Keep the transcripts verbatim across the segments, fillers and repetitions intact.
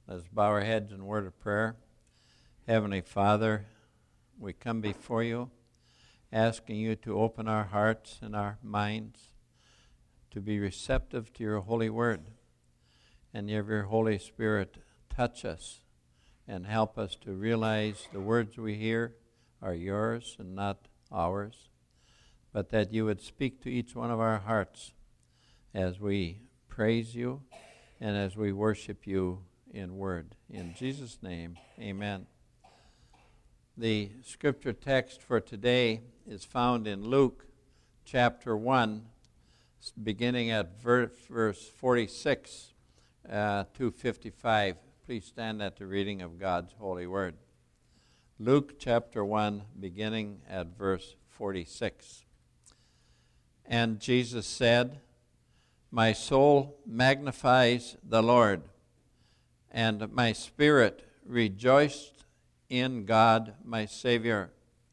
Let's bow our heads in a word of prayer. Heavenly Father, we come before you, asking you to open our hearts and our minds to be receptive to your holy word. And have your Holy Spirit touch us and help us to realize the words we hear are yours and not ours, but that you would speak to each one of our hearts as we praise you and as we worship you in word. In Jesus' name, amen. The scripture text for today is found in Luke chapter one, beginning at verse forty-six uh, to fifty-five. Please stand at the reading of God's holy word. Luke chapter one, beginning at verse forty-six. And Jesus said, "My soul magnifies the Lord, and my spirit rejoiced in God my Savior.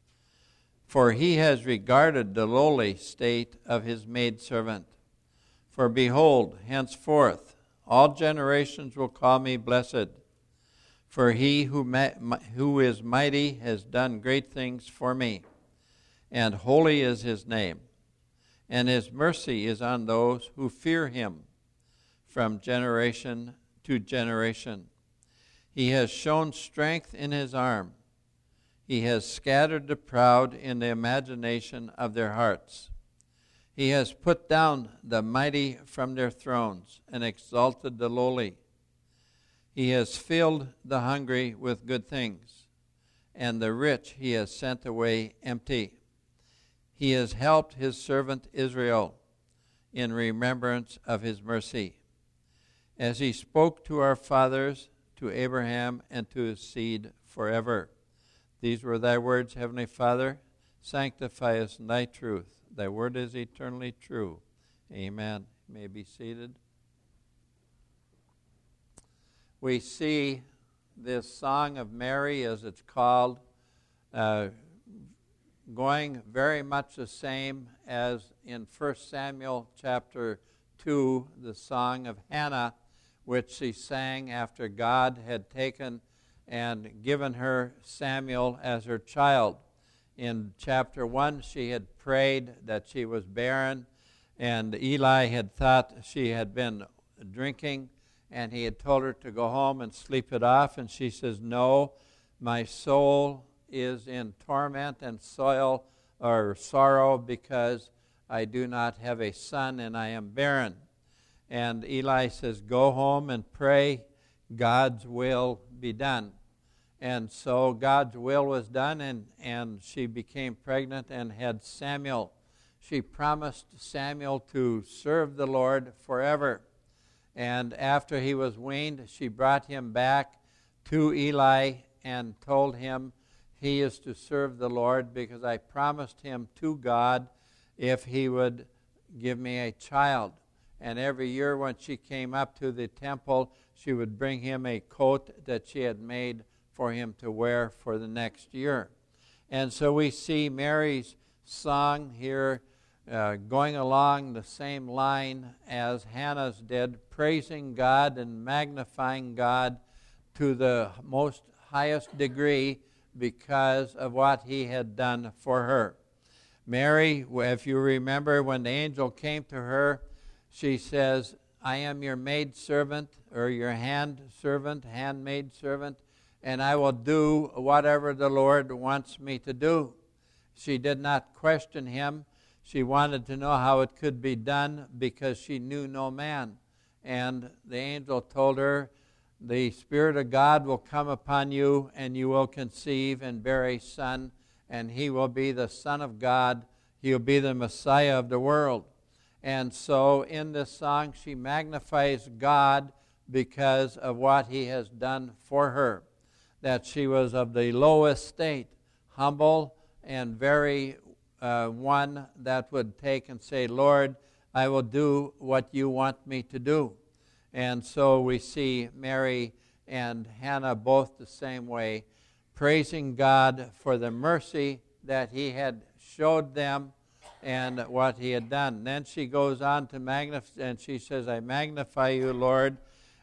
For he has regarded the lowly state of his maidservant. For behold, henceforth all generations will call me blessed. For he who, ma- who is mighty has done great things for me, and holy is his name. And his mercy is on those who fear him from generation to generation. He has shown strength in his arm. He has scattered the proud in the imagination of their hearts. He has put down the mighty from their thrones and exalted the lowly. He has filled the hungry with good things, and the rich he has sent away empty. He has helped his servant Israel in remembrance of his mercy, as he spoke to our fathers, to Abraham, and to his seed forever. These were thy words, Heavenly Father. Sanctify us in thy truth. Thy word is eternally true. Amen." You may be seated. We see this Song of Mary, as it's called, uh, going very much the same as in First Samuel chapter two, the Song of Hannah, which she sang after God had taken and given her Samuel as her child. In chapter one, she had prayed that she was barren, and Eli had thought she had been drinking, and he had told her to go home and sleep it off, and she says, "No, my soul is in torment and soil or sorrow because I do not have a son and I am barren." And Eli says, "Go home and pray, God's will be done." And so God's will was done, and, and she became pregnant and had Samuel. She promised Samuel to serve the Lord forever. And after he was weaned, she brought him back to Eli and told him, "He is to serve the Lord because I promised him to God if he would give me a child." And every year when she came up to the temple, she would bring him a coat that she had made for him to wear for the next year. And so we see Mary's song here uh, going along the same line as Hannah's did, praising God and magnifying God to the most highest degree because of what he had done for her. Mary, if you remember, when the angel came to her, she says, "I am your maidservant," or your hand servant, handmaid servant, "and I will do whatever the Lord wants me to do." She did not question him. She wanted to know how it could be done because she knew no man. And the angel told her, "The Spirit of God will come upon you, and you will conceive and bear a son, and he will be the Son of God. He will be the Messiah of the world." And so in this song, she magnifies God because of what he has done for her, that she was of the lowest state, humble, and very uh, one that would take and say, "Lord, I will do what you want me to do." And so we see Mary and Hannah both the same way, praising God for the mercy that he had showed them and what he had done. Then she goes on to magnify, and she says, "I magnify you, Lord,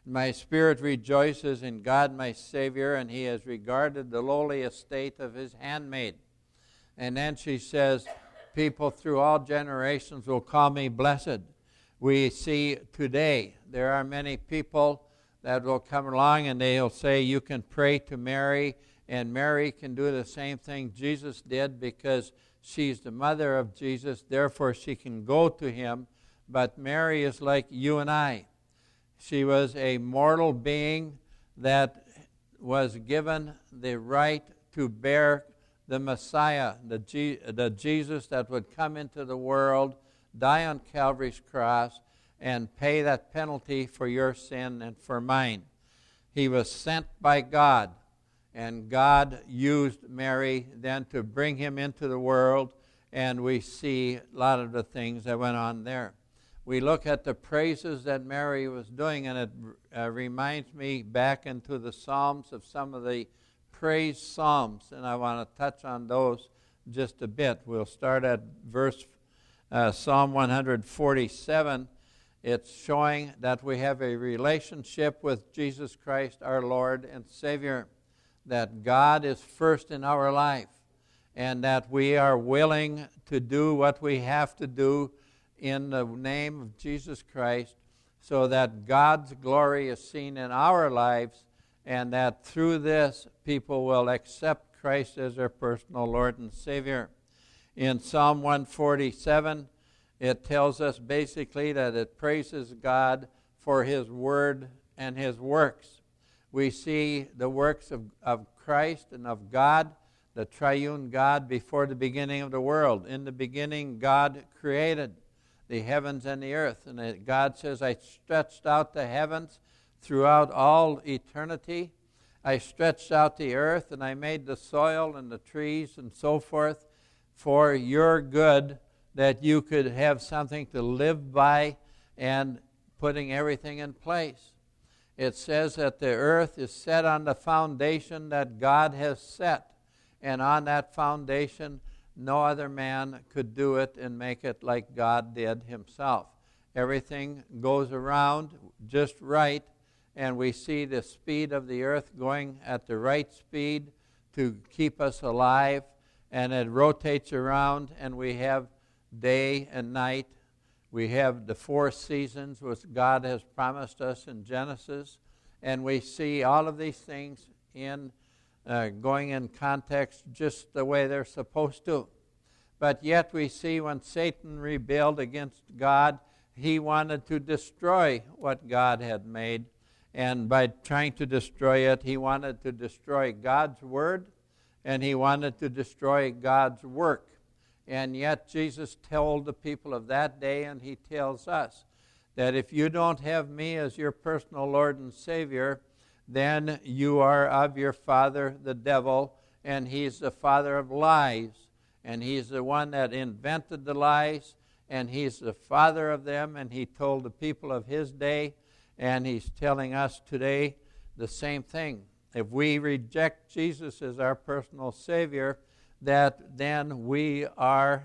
My spirit rejoices in God my Savior, and he has regarded the lowly estate of his handmaid. And then she says, people through all generations will call me blessed. We see today there are many people that will come along and they'll say you can pray to Mary, and Mary can do the same thing Jesus did because she's the mother of Jesus, therefore she can go to him. But Mary is like you and I. She was a mortal being that was given the right to bear the Messiah, the, G- the Jesus that would come into the world, die on Calvary's cross, and pay that penalty for your sin and for mine. He was sent by God, and God used Mary then to bring him into the world, and we see a lot of the things that went on there. We look at the praises that Mary was doing, and it uh, reminds me back into the Psalms of some of the praise Psalms, and I want to touch on those just a bit. We'll start at verse uh, Psalm one forty-seven. It's showing that we have a relationship with Jesus Christ, our Lord and Savior, that God is first in our life, and that we are willing to do what we have to do in the name of Jesus Christ, so that God's glory is seen in our lives, and that through this people will accept Christ as their personal Lord and Savior. In Psalm one forty-seven, it tells us basically that it praises God for his word and his works. We see the works of, of Christ and of God, the triune God, before the beginning of the world. In the beginning, God created the heavens and the earth. And God says, I stretched out the heavens throughout all eternity. I stretched out the earth, and I made the soil and the trees and so forth for your good, that you could have something to live by and putting everything in place. It says that the earth is set on the foundation that God has set, and on that foundation no other man could do it and make it like God did himself. Everything goes around just right, and we see the speed of the earth going at the right speed to keep us alive, and it rotates around, and we have day and night. We have the four seasons which God has promised us in Genesis, and we see all of these things in uh, going in context just the way they're supposed to. But yet we see when Satan rebelled against God, he wanted to destroy what God had made, and by trying to destroy it, he wanted to destroy God's word, and he wanted to destroy God's work. And yet Jesus told the people of that day, and he tells us, that if you don't have me as your personal Lord and Savior, then you are of your father, the devil, and he's the father of lies. And he's the one that invented the lies, and he's the father of them, and he told the people of his day, and he's telling us today the same thing. If we reject Jesus as our personal Savior, that then we are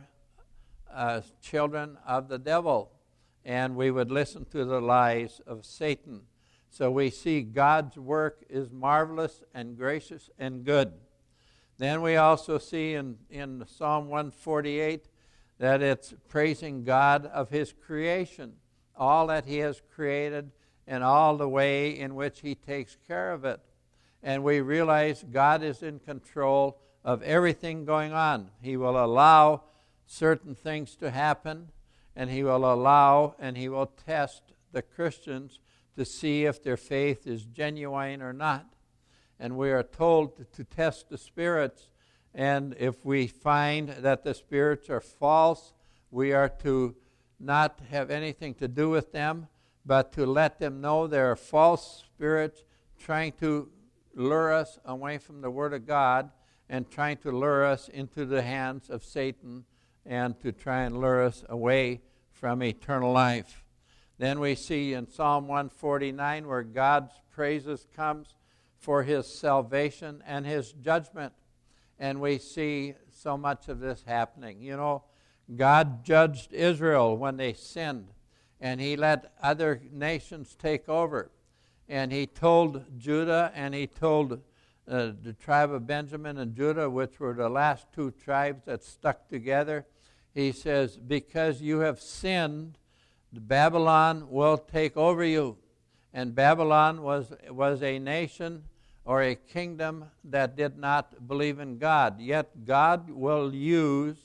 uh, children of the devil, and we would listen to the lies of Satan. So we see God's work is marvelous and gracious and good. Then we also see in, in Psalm one forty-eight that it's praising God of his creation, all that he has created and all the way in which he takes care of it. And we realize God is in control of everything going on. He will allow certain things to happen, and he will allow and he will test the Christians to see if their faith is genuine or not. And we are told to, to test the spirits, and if we find that the spirits are false, we are to not have anything to do with them, but to let them know they are false spirits trying to lure us away from the Word of God and trying to lure us into the hands of Satan and to try and lure us away from eternal life. Then we see in Psalm one forty-nine where God's praises comes for his salvation and his judgment. And we see so much of this happening. You know, God judged Israel when they sinned, and he let other nations take over. And he told Judah, and he told uh, the tribe of Benjamin and Judah, which were the last two tribes that stuck together. He says, because you have sinned, Babylon will take over you. And Babylon was, was a nation or a kingdom that did not believe in God. Yet God will use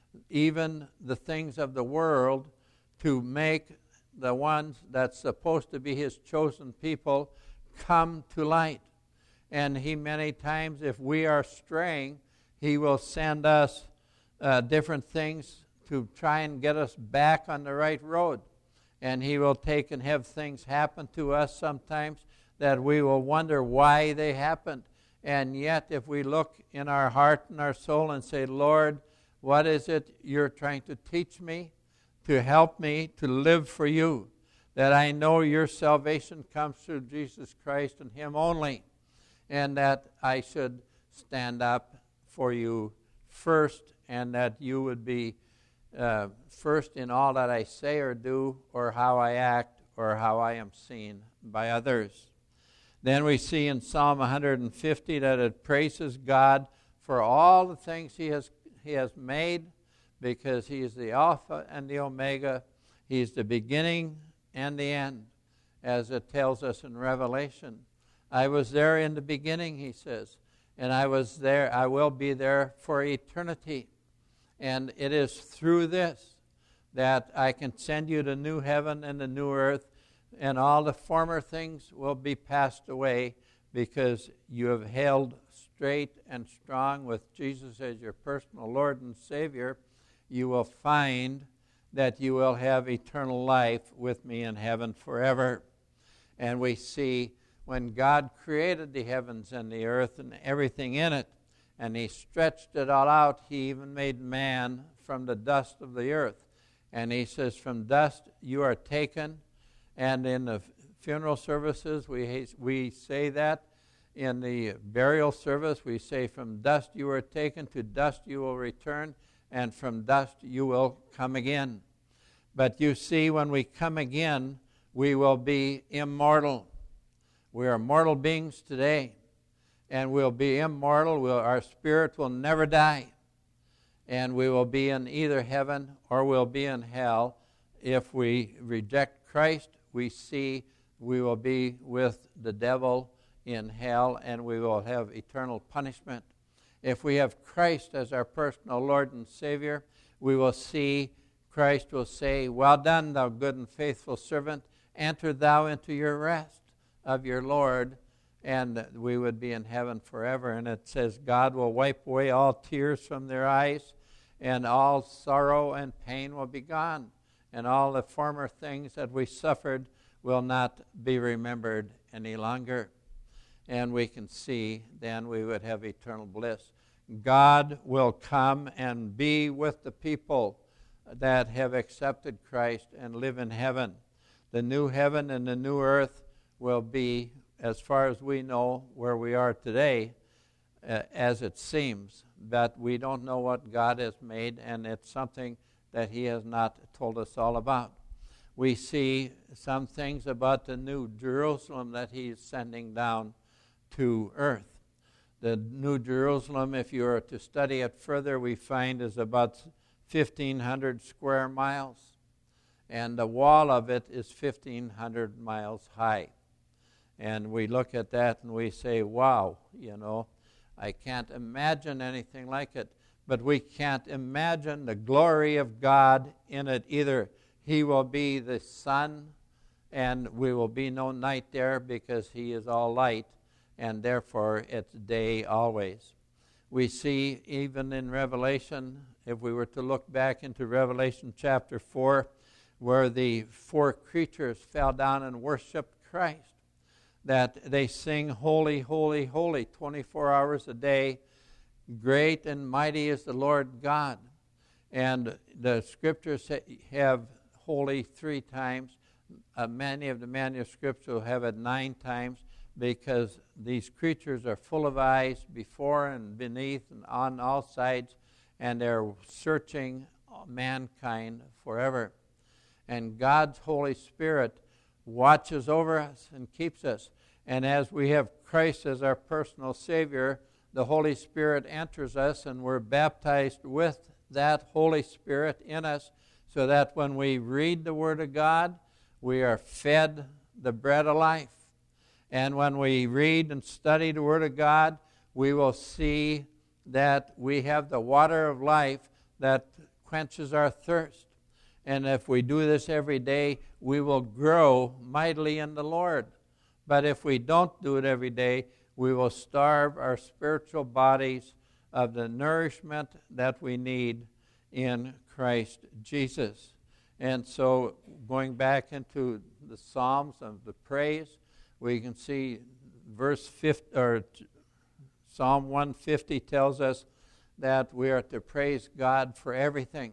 even the things of the world to make the ones that's supposed to be his chosen people come to light. And he many times, if we are straying, he will send us uh, different things to try and get us back on the right road. And he will take and have things happen to us sometimes that we will wonder why they happened. And yet, if we look in our heart and our soul and say, Lord, what is it you're trying to teach me? To help me to live for you, that I know your salvation comes through Jesus Christ and him only, and that I should stand up for you first, and that you would be uh, first in all that I say or do, or how I act, or how I am seen by others. Then we see in Psalm one hundred fifty that it praises God for all the things he has, he has made, because he is the Alpha and the Omega. He's the beginning and the end, as it tells us in Revelation. I was there in the beginning, he says, and I was there, I will be there for eternity. And it is through this that I can send you the new heaven and the new earth, and all the former things will be passed away, because you have held straight and strong with Jesus as your personal Lord and Savior. You will find that you will have eternal life with me in heaven forever. And we see when God created the heavens and the earth and everything in it, and he stretched it all out, he even made man from the dust of the earth. And he says, from dust you are taken. And in the funeral services, we, we say that. In the burial service, we say, from dust you are taken, to dust you will return, and from dust you will come again. But you see, when we come again, we will be immortal. We are mortal beings today, and we'll be immortal. We'll, our spirit will never die, and we will be in either heaven or we'll be in hell. If we reject Christ, we see we will be with the devil in hell, and we will have eternal punishment. If we have Christ as our personal Lord and Savior, we will see Christ will say, well done, thou good and faithful servant. Enter thou into your rest of your Lord, and we would be in heaven forever. And it says God will wipe away all tears from their eyes, and all sorrow and pain will be gone, and all the former things that we suffered will not be remembered any longer. And we can see then we would have eternal bliss. God will come and be with the people that have accepted Christ and live in heaven. The new heaven and the new earth will be, as far as we know, where we are today, uh, as it seems. But we don't know what God has made, and it's something that he has not told us all about. We see some things about the new Jerusalem that he is sending down to earth. The New Jerusalem, if you were to study it further, we find is about fifteen hundred square miles. And the wall of it is fifteen hundred miles high. And we look at that and we say, wow, you know, I can't imagine anything like it. But we can't imagine the glory of God in it either. He will be the sun, and we will be no night there, because he is all light, and therefore it's day always. We see even in Revelation, if we were to look back into Revelation chapter four, where the four creatures fell down and worshiped Christ, that they sing, holy, holy, holy, twenty-four hours a day. Great and mighty is the Lord God. And the scriptures have holy three times. Uh, many of the manuscripts will have it nine times, because these creatures are full of eyes before and beneath and on all sides, and they're searching mankind forever. And God's Holy Spirit watches over us and keeps us. And as we have Christ as our personal Savior, the Holy Spirit enters us, and we're baptized with that Holy Spirit in us, so that when we read the Word of God, we are fed the bread of life. And when we read and study the Word of God, we will see that we have the water of life that quenches our thirst. And if we do this every day, we will grow mightily in the Lord. But if we don't do it every day, we will starve our spiritual bodies of the nourishment that we need in Christ Jesus. And so going back into the Psalms of the praise, we can see verse fifty, or Psalm one fifty tells us that we are to praise God for everything.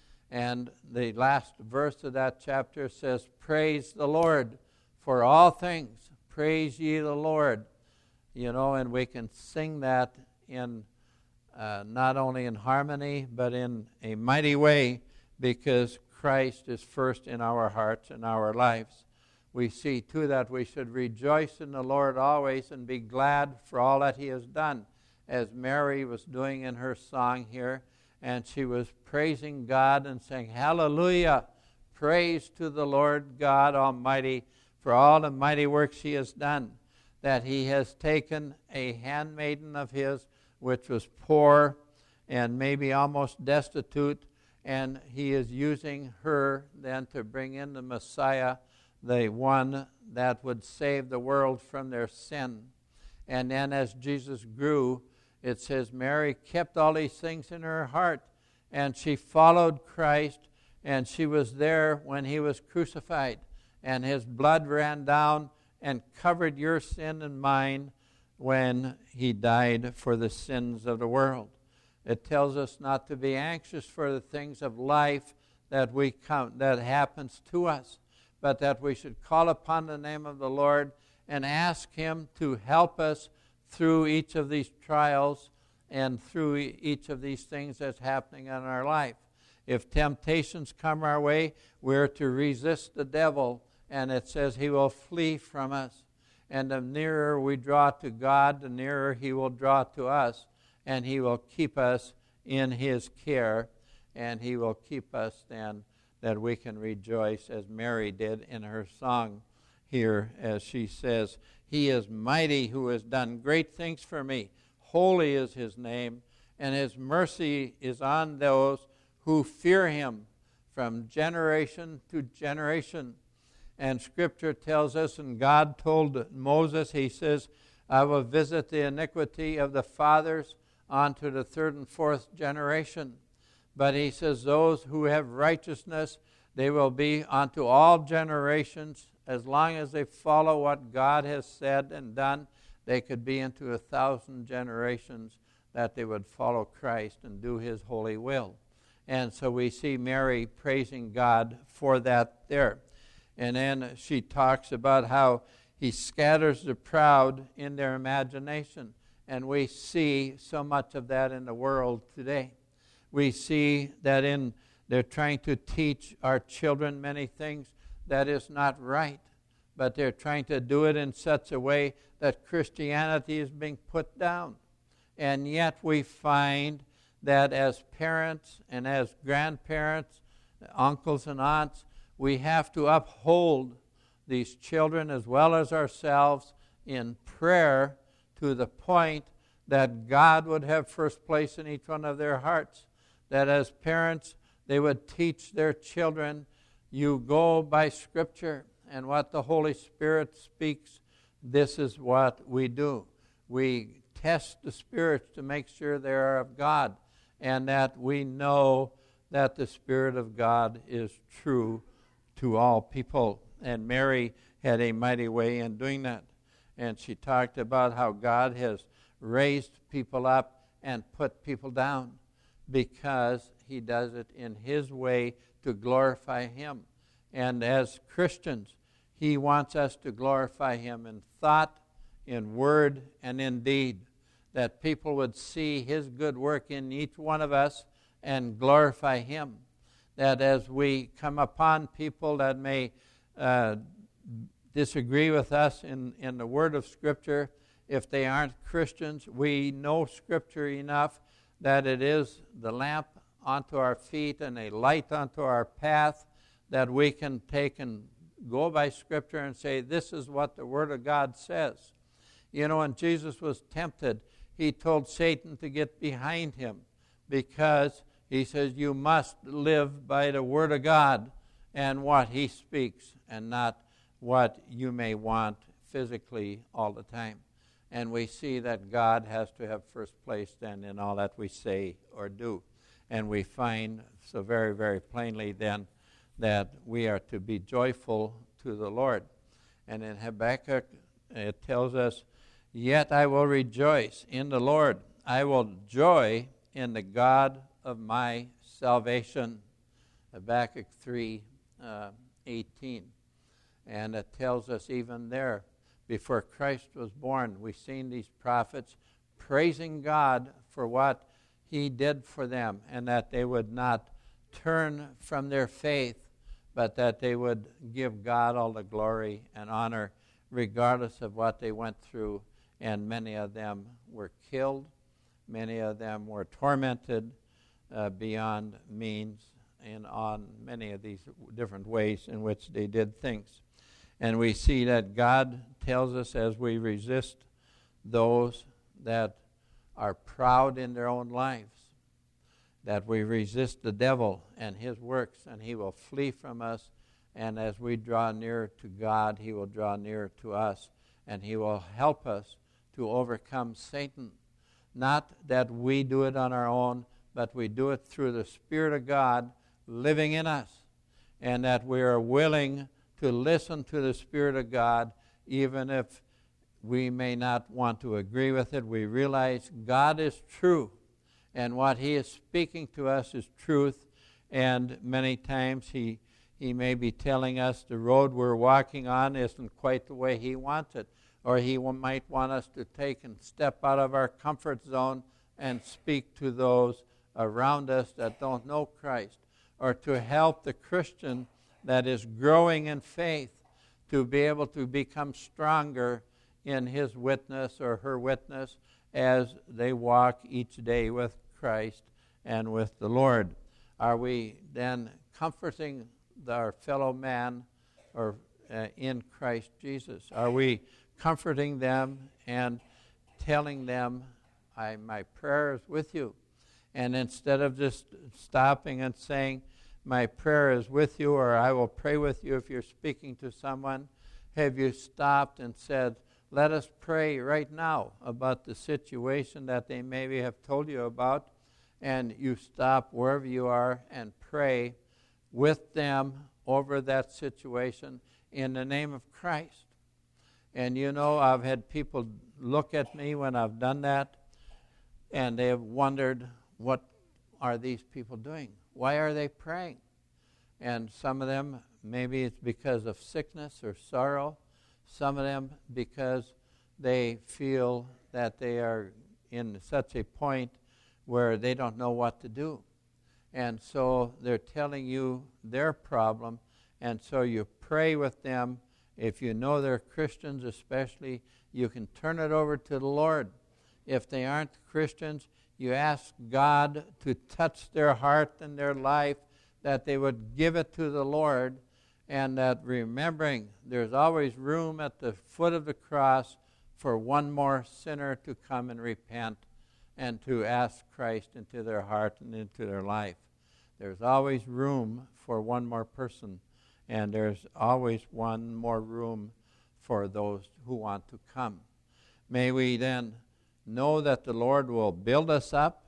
And the last verse of that chapter says, praise the Lord for all things. Praise ye the Lord. You know, and we can sing that in uh, not only in harmony, but in a mighty way, because Christ is first in our hearts and our lives. We see, too, that we should rejoice in the Lord always and be glad for all that He has done, as Mary was doing in her song here, and she was praising God and saying, hallelujah, praise to the Lord God Almighty for all the mighty works He has done, that He has taken a handmaiden of His, which was poor and maybe almost destitute, and He is using her then to bring in the Messiah, the one that would save the world from their sin. And then as Jesus grew, it says Mary kept all these things in her heart, and she followed Christ, and she was there when He was crucified, and His blood ran down and covered your sin and mine when He died for the sins of the world. It tells us not to be anxious for the things of life that we count, that happens to us, but that we should call upon the name of the Lord and ask Him to help us through each of these trials and through each of these things that's happening in our life. If temptations come our way, we're to resist the devil, and it says he will flee from us. And the nearer we draw to God, the nearer He will draw to us, and He will keep us in His care, and He will keep us then that we can rejoice as Mary did in her song here, as she says, He is mighty who has done great things for me. Holy is His name, and His mercy is on those who fear Him from generation to generation. And Scripture tells us, and God told Moses, He says, I will visit the iniquity of the fathers onto the third and fourth generation. But He says those who have righteousness, they will be unto all generations. As long as they follow what God has said and done, they could be into a thousand generations that they would follow Christ and do His holy will. And so we see Mary praising God for that there. And then she talks about how He scatters the proud in their imagination. And we see so much of that in the world today. We see that in they're trying to teach our children many things that is not right, but they're trying to do it in such a way that Christianity is being put down. And yet we find that as parents and as grandparents, uncles and aunts, we have to uphold these children as well as ourselves in prayer to the point that God would have first place in each one of their hearts. That as parents, they would teach their children, you go by Scripture, and what the Holy Spirit speaks, this is what we do. We test the spirits to make sure they are of God, and that we know that the Spirit of God is true to all people. And Mary had a mighty way in doing that. And she talked about how God has raised people up and put people down because He does it in His way to glorify Him. And as Christians, He wants us to glorify Him in thought, in word, and in deed, that people would see His good work in each one of us and glorify Him. That as we come upon people that may uh, disagree with us in, in the word of Scripture, if they aren't Christians, we know Scripture enough that it is the lamp unto our feet and a light unto our path, that we can take and go by Scripture and say, this is what the Word of God says. You know, when Jesus was tempted, he told Satan to get behind him, because he says you must live by the Word of God and what he speaks, and not what you may want physically all the time. And we see that God has to have first place then in all that we say or do. And we find so very, very plainly then that we are to be joyful to the Lord. And in Habakkuk, it tells us, yet I will rejoice in the Lord. I will joy in the God of my salvation. Habakkuk three eighteen. And it tells us even there, before Christ was born, we've seen these prophets praising God for what he did for them, and that they would not turn from their faith, but that they would give God all the glory and honor regardless of what they went through. And many of them were killed. Many of them were tormented uh, beyond means, and on many of these different ways in which they did things. And we see that God tells us, as we resist those that are proud in their own lives, that we resist the devil and his works, and he will flee from us. And as we draw near to God, he will draw near to us, and he will help us to overcome Satan. Not that we do it on our own, but we do it through the Spirit of God living in us, and that we are willing to listen to the Spirit of God, even if we may not want to agree with it. We realize God is true, and what he is speaking to us is truth, and many times he, he may be telling us the road we're walking on isn't quite the way he wants it, or he might want us to take and step out of our comfort zone and speak to those around us that don't know Christ, or to help the Christian that is growing in faith to be able to become stronger in his witness or her witness as they walk each day with Christ and with the Lord. Are we then comforting our fellow man or uh, in Christ Jesus? Are we comforting them and telling them, I, my prayer is with you? And instead of just stopping and saying, my prayer is with you, or I will pray with you if you're speaking to someone, have you stopped and said, let us pray right now about the situation that they maybe have told you about, and you stop wherever you are and pray with them over that situation in the name of Christ? And you know, I've had people look at me when I've done that, and they have wondered, what are these people doing? Why are they praying? And some of them, maybe it's because of sickness or sorrow. Some of them because they feel that they are in such a point where they don't know what to do. And so they're telling you their problem, and so you pray with them. If you know they're Christians especially, you can turn it over to the Lord. If they aren't Christians, you ask God to touch their heart and their life, that they would give it to the Lord, and that remembering there's always room at the foot of the cross for one more sinner to come and repent and to ask Christ into their heart and into their life. There's always room for one more person, and there's always one more room for those who want to come. May we then know that the Lord will build us up.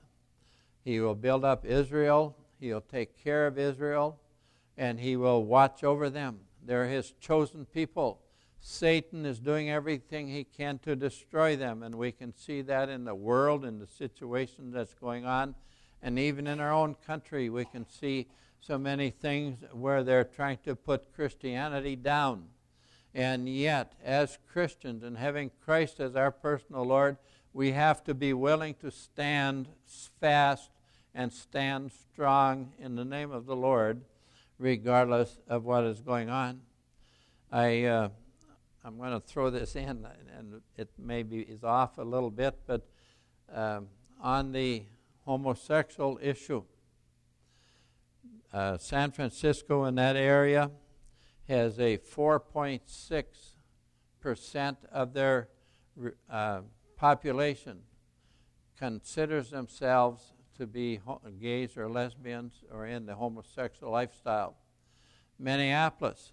He will build up Israel. He'll take care of Israel, and he will watch over them. They're his chosen people. Satan is doing everything he can to destroy them, and we can see that in the world, in the situation that's going on, and even in our own country we can see so many things where they're trying to put Christianity down. And yet, as Christians and having Christ as our personal Lord, we have to be willing to stand fast and stand strong in the name of the Lord, regardless of what is going on. I uh, I'm going to throw this in, and it maybe is off a little bit, but um, on the homosexual issue, uh, San Francisco in that area has a four point six percent of their uh, population considers themselves to be ho- gays or lesbians or in the homosexual lifestyle. Minneapolis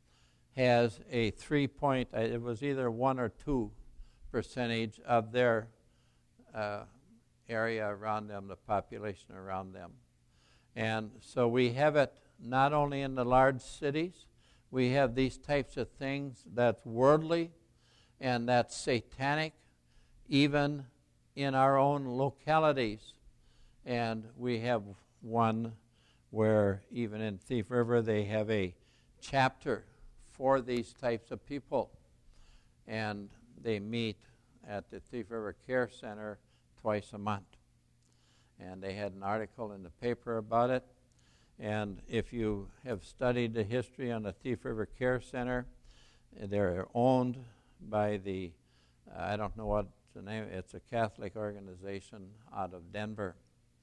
has a three point, it was either one or two percentage of their uh, area around them, the population around them. And so we have it not only in the large cities, we have these types of things that's worldly and that's satanic, even in our own localities. And we have one where even in Thief River they have a chapter for these types of people. And they meet at the Thief River Care Center twice a month. And they had an article in the paper about it. And if you have studied the history on the Thief River Care Center, they're owned by the, uh, I don't know what the name, it's a Catholic organization out of Denver.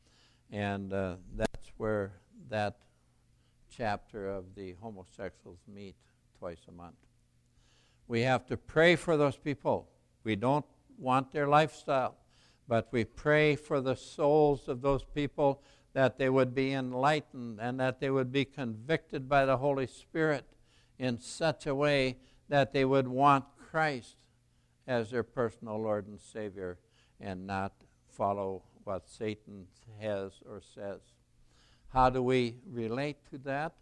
And uh, that's where that chapter of the homosexuals meet twice a month. We have to pray for those people. We don't want their lifestyle, but we pray for the souls of those people, that they would be enlightened and that they would be convicted by the Holy Spirit in such a way that they would want Christ as their personal Lord and Savior and not follow what Satan has or says. How do we relate to that?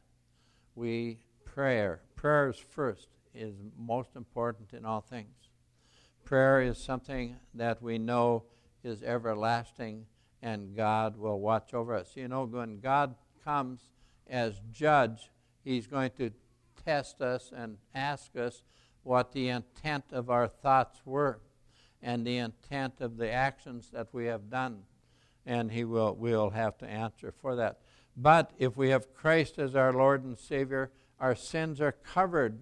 We prayer. Prayer is first, is most important in all things. Prayer is something that we know is everlasting, and God will watch over us. You know, when God comes as judge, he's going to test us and ask us what the intent of our thoughts were and the intent of the actions that we have done. And he will will have to answer for that. But if we have Christ as our Lord and Savior, our sins are covered,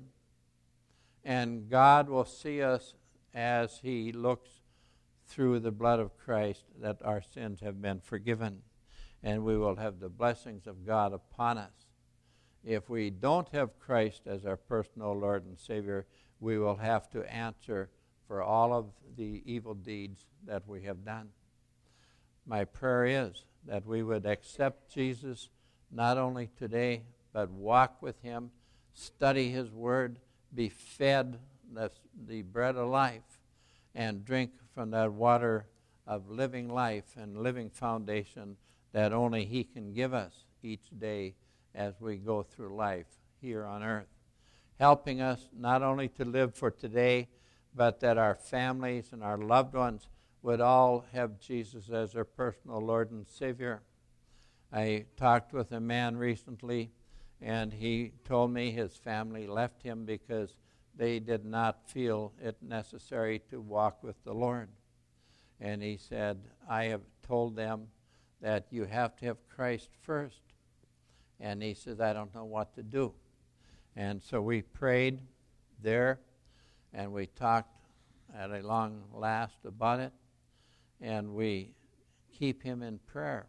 and God will see us as he looks through the blood of Christ, that our sins have been forgiven, and we will have the blessings of God upon us. If we don't have Christ as our personal Lord and Savior, we will have to answer for all of the evil deeds that we have done. My prayer is that we would accept Jesus not only today, but walk with him, study his word, be fed the, the bread of life, and drink from that water of living life and living foundation that only he can give us each day as we go through life here on earth, helping us not only to live for today, but that our families and our loved ones would all have Jesus as their personal Lord and Savior. I talked with a man recently, and he told me his family left him because they did not feel it necessary to walk with the Lord. And he said, I have told them that you have to have Christ first. And he says, I don't know what to do. And so we prayed there, and we talked at a long last about it, and we keep him in prayer,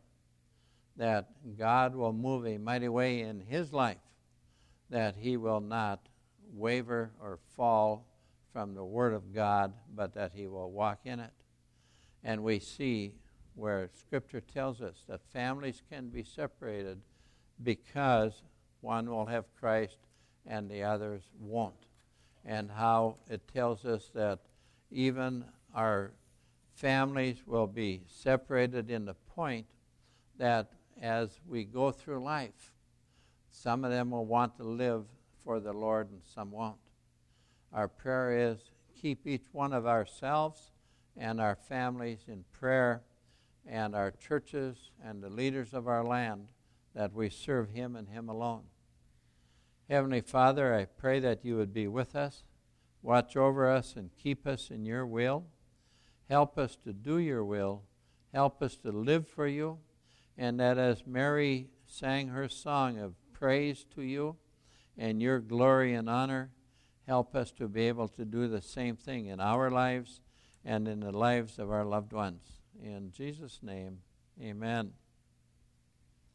that God will move a mighty way in his life, that he will not waver or fall from the Word of God, but that he will walk in it. And we see where Scripture tells us that families can be separated because one will have Christ and the others won't. And how it tells us that even our families will be separated in the point that as we go through life, some of them will want to live for the Lord and some won't. Our prayer is keep each one of ourselves and our families in prayer, and our churches and the leaders of our land, that we serve him and him alone. Heavenly Father, I pray that you would be with us, watch over us, and keep us in your will. Help us to do your will. Help us to live for you. And that as Mary sang her song of praise to you and your glory and honor, help us to be able to do the same thing in our lives and in the lives of our loved ones. In Jesus' name, amen.